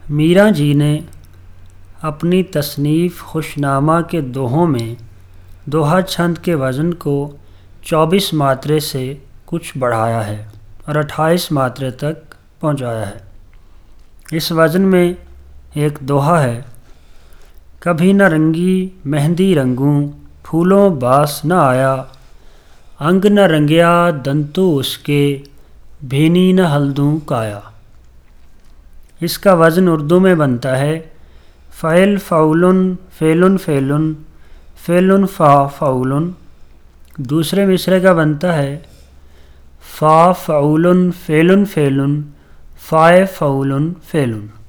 मीरा जी ने अपनी तसनीफ़ खुशनामा के दोहों में दोहा छंद के वज़न को 24 मात्रे से कुछ बढ़ाया है और 28 मात्रे तक पहुंचाया है। इस वज़न में एक दोहा है, कभी न रंगी मेहंदी रंगूं, फूलों बास न आया, अंग न रंगया दंतु उसके, भीनी न हल्दूं काया। इसका वज़न उर्दू में बनता है फ़ैल फ़ौलुन फ़ेलुन फ़ेलुन फ़ेलुन फ़ा फ़ौलुन। दूसरे मिसरे का बनता है फ़ा फ़ौलुन फ़ेलुन फ़ेलुन फ़ाए फ़ौलुन फ़ेलुन।